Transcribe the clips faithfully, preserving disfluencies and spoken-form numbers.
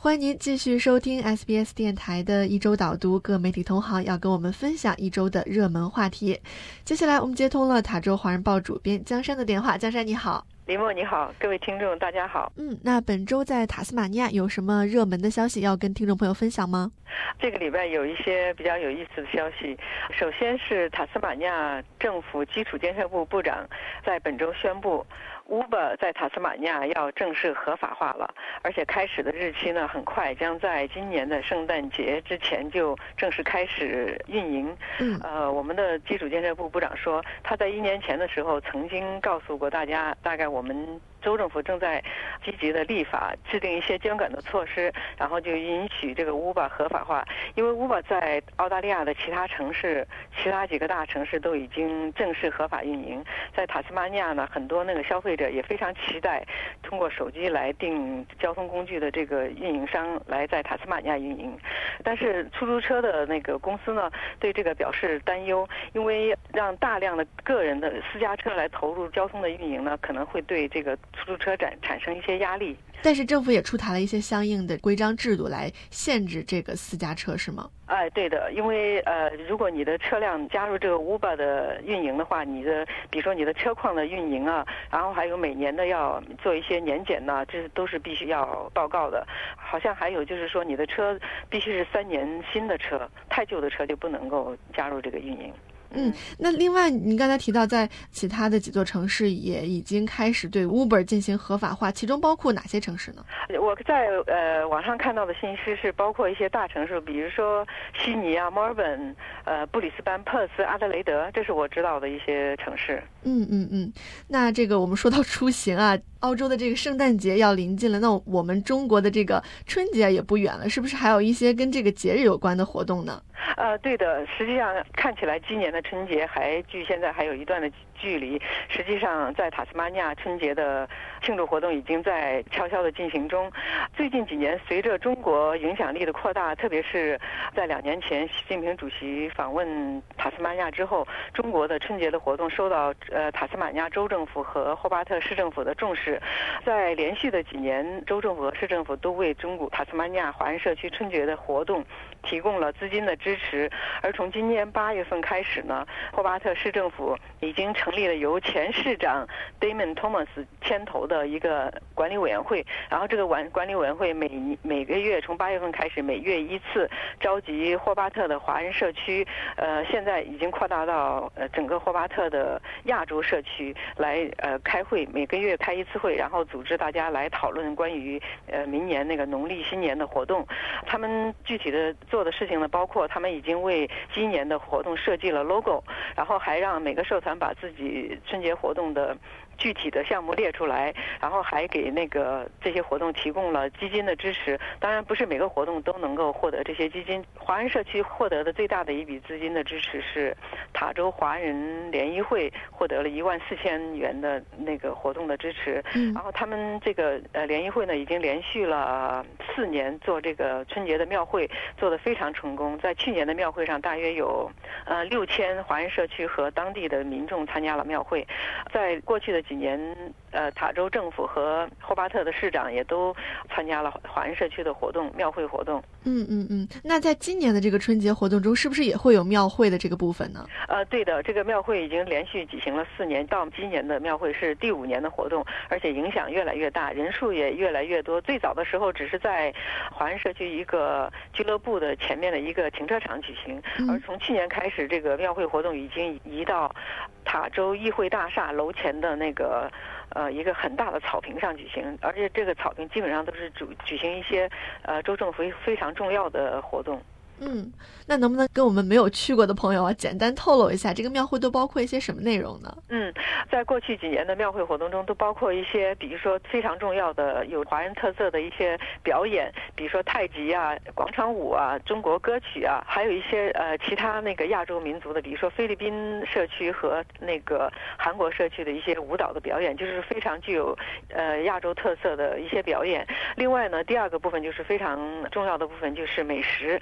欢迎您继续收听 S B S 电台的一周导读，各媒体同行要跟我们分享一周的热门话题。接下来我们接通了塔州华人报主编江山的电话。江山你好。 林默你好，各位听众大家好。 嗯，那本周在塔斯马尼亚有什么热门的消息要跟听众朋友分享吗？ 这个礼拜有一些比较有意思的消息。首先是塔斯马尼亚政府基础建设部部长在本周宣布Uber 在塔斯马尼亚要正式合法化了，而且开始的日期呢很快，将在今年的圣诞节之前就正式开始运营。 嗯， 呃，我们的基础建设部部长说，他在一年前的时候曾经告诉过大家，大概我们州政府正在积极的立法，制定一些监管的措施，然后就允许这个 Uber 合法化。因为 Uber 在澳大利亚的其他城市、其他几个大城市都已经正式合法运营，在塔斯马尼亚呢，很多那个消费者也非常期待通过手机来订交通工具的这个运营商来在塔斯马尼亚运营。但是出租车的那个公司呢，对这个表示担忧，因为让大量的个人的私家车来投入交通的运营呢，可能会对这个出租车展产生一些压力。 但是政府也出台了一些相应的规章制度来限制这个私家车，是吗？ 哎，对的，因为呃，如果你的车辆加入这个 Uber 的运营的话，你的比如说你的车况的运营啊，然后还有每年的要做一些年检呐，这都是必须要报告的。好像还有就是说，你的车必须是三年新的车，太旧的车就不能够加入这个运营。 嗯，那另外您刚才提到在其他的几座城市也已经开始对 Uber 进行合法化，其中包括哪些城市呢？ 我在呃网上看到的信息是包括一些大城市，比如说悉尼啊、墨尔本、呃布里斯班、珀斯、阿德雷德，这是我知道的一些城市。 嗯嗯嗯，那这个我们说到出行啊，澳洲的这个圣诞节要临近了，那我们中国的这个春节也不远了，是不是还有一些跟这个节日有关的活动呢？ 呃，对的，实际上看起来今年的春节还距现在还有一段的距离。实际上，在塔斯马尼亚春节的庆祝活动已经在悄悄的进行中。最近几年，随着中国影响力的扩大，特别是在两年前习近平主席访问塔斯马尼亚之后，中国的春节的活动受到呃塔斯马尼亚州政府和霍巴特市政府的重视。在连续的几年，州政府和市政府都为中国塔斯马尼亚华人社区春节的活动提供了资金的支持。而从今年八月份开始呢，霍巴特市政府已经成立了由前市长 Damon Thomas 牵头的一个管理委员会，然后这个管管理委员会每每个月从八月份开始每月一次召集霍巴特的华人社区，呃，现在已经扩大到呃整个霍巴特的亚洲社区来呃开会，每个月开一次会，然后组织大家来讨论关于呃明年那个农历新年的活动。他们具体的做的事情呢，包括他们已经为今年的活动设计了 logo， 然后还让每个社团把自己春节活动的具体的项目列出来，然后还给那个这些活动提供了基金的支持。当然不是每个活动都能够获得这些基金，华人社区获得的最大的一笔资金的支持是塔州华人联谊会获得了一万四千元的那个活动的支持。 嗯， 然后他们这个呃联谊会呢已经连续了四年做这个春节的庙会，做得非常成功。在去年的庙会上，大约有呃六千华人社区和当地的民众参加了庙会。在过去的几年，呃，塔州政府和霍巴特的市长也都参加了华人社区的活动、庙会活动。 嗯嗯嗯，那在今年的这个春节活动中，是不是也会有庙会的这个部分呢？ 呃，对的，这个庙会已经连续举行了四年，到今年的庙会是第五年的活动，而且影响越来越大，人数也越来越多。最早的时候只是在华人社区一个俱乐部的前面的一个停车场举行，而从去年开始，这个庙会活动已经移到塔州议会大厦楼前的那个呃一个很大的草坪上举行，而且这个草坪基本上都是举举行一些呃州政府非常重要的活动。 嗯，那能不能跟我们没有去过的朋友啊，简单透露一下这个庙会都包括一些什么内容呢？ 嗯，在过去几年的庙会活动中，都包括一些，比如说非常重要的有华人特色的一些表演，比如说太极啊、广场舞啊、中国歌曲啊，还有一些呃其他那个亚洲民族的，比如说菲律宾社区和那个韩国社区的一些舞蹈的表演，就是非常具有呃亚洲特色的一些表演。另外呢，第二个部分就是非常重要的部分就是美食，然后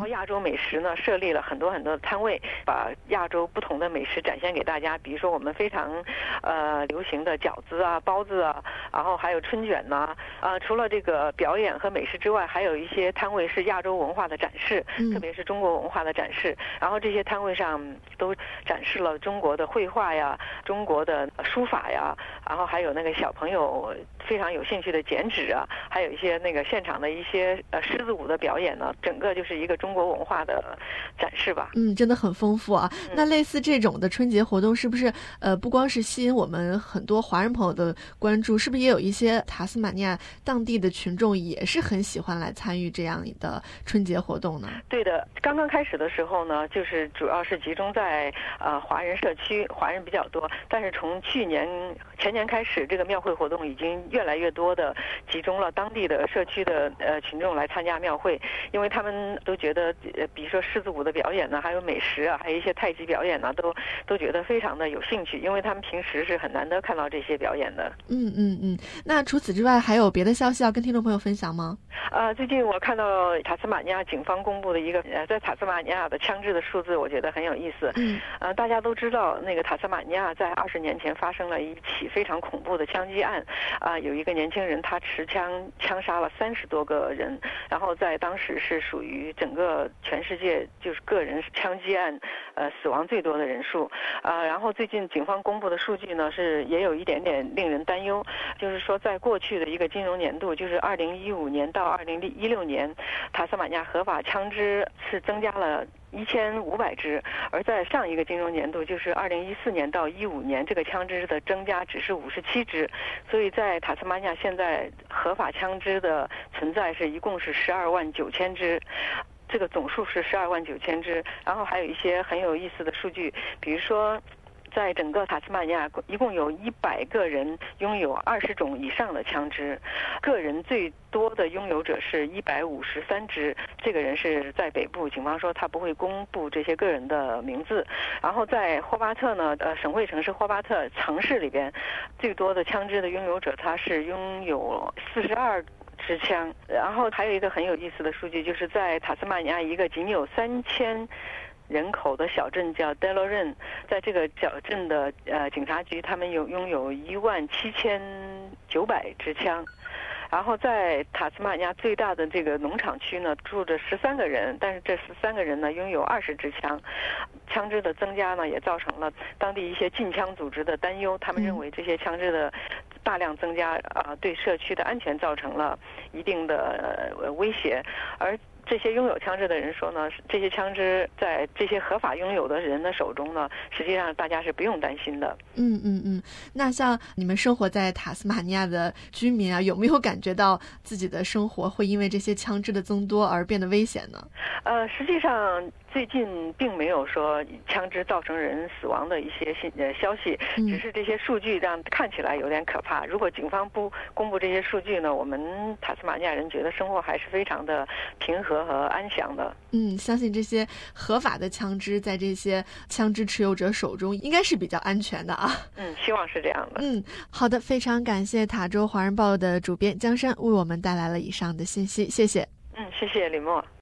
亚洲美食呢设立了很多很多的摊位，把亚洲不同的美食展现给大家。比如说我们非常呃流行的饺子啊、包子啊，然后还有春卷呐、啊。呃，除了这个表演和美食之外，还有一些摊位是亚洲文化的展示， 嗯、 特别是中国文化的展示。然后这些摊位上都展示了中国的绘画呀、中国的书法呀，然后还有那个小朋友非常有兴趣的剪纸啊，还有一些那个现场的一些呃狮子舞的表演呢，整个就是一个中国文化的展示吧。 嗯，真的很丰富啊。 嗯、 那类似这种的春节活动，是不是呃不光是吸引我们很多华人朋友的关注，是不是也有一些塔斯马尼亚当地的群众也是很喜欢来参与这样的春节活动呢？ 对的，刚刚开始的时候呢，就是主要是集中在呃华人社区，华人比较多。但是从去年前年开始，这个庙会活动已经越来越多的集中了当地的社区的呃群众来参加庙会，因为他们都觉得，呃，比如说狮子舞的表演呢，还有美食啊，还有一些太极表演呢，都都觉得非常的有兴趣，因为他们平时是很难得看到这些表演的。 嗯嗯嗯。那除此之外，还有别的消息要跟听众朋友分享吗？ 呃，最近我看到塔斯马尼亚警方公布的一个呃，在塔斯马尼亚的枪支的数字，我觉得很有意思。 嗯。 呃，大家都知道，那个塔斯马尼亚在二十年前发生了一起非常恐怖的枪击案，啊、呃，有一个年轻人他持枪枪杀了三十多个人，然后在当时是属于整个全世界就是个人枪击案呃死亡最多的人数。啊、呃，然后最近警方公布的数据呢是也有一点点令人担忧，就是说在过去的一个金融年度，就是二零一五年到二零一六年，塔斯马尼亚合法枪支是增加了一千五百支，而在上一个金融年度，就是二零一四年到一五年，这个枪支的增加只是五十七支，所以在塔斯马尼亚现在合法枪支的存在是一共是十二万九千支。这个总数是十二万九千支，然后还有一些很有意思的数据，比如说，在整个塔斯马尼亚一共有一百个人拥有二十种以上的枪支，个人最多的拥有者是一百五十三支，这个人是在北部，警方说他不会公布这些个人的名字。然后在霍巴特呢，呃，省会城市霍巴特城市里边，最多的枪支的拥有者他是拥有四十二支枪。然后还有一个很有意思的数据，就是在塔斯马尼亚一个仅有三千人口的小镇叫 Deloren， 在这个小镇的呃警察局，他们有拥有一万七千九百支枪。然后在塔斯马尼亚最大的这个农场区呢，住着十三个人，但是这十三个人呢拥有二十支枪。枪支的增加呢，也造成了当地一些禁枪组织的担忧，他们认为这些枪支的大量增加啊、呃，对社区的安全造成了一定的、呃、威胁。而这些拥有枪支的人说呢，这些枪支在这些合法拥有的人的手中呢，实际上大家是不用担心的。 嗯嗯嗯。那像你们生活在塔斯马尼亚的居民啊，有没有感觉到自己的生活会因为这些枪支的增多而变得危险呢？ 呃，实际上最近并没有说枪支造成人死亡的一些信呃消息，只是这些数据让看起来有点可怕。如果警方不公布这些数据呢，我们塔斯马尼亚人觉得生活还是非常的平和和安详的。 嗯，相信这些合法的枪支在这些枪支持有者手中应该是比较安全的啊。 嗯，希望是这样的。 嗯，好的，非常感谢塔州华人报的主编江山为我们带来了以上的信息，谢谢。 嗯，谢谢李默。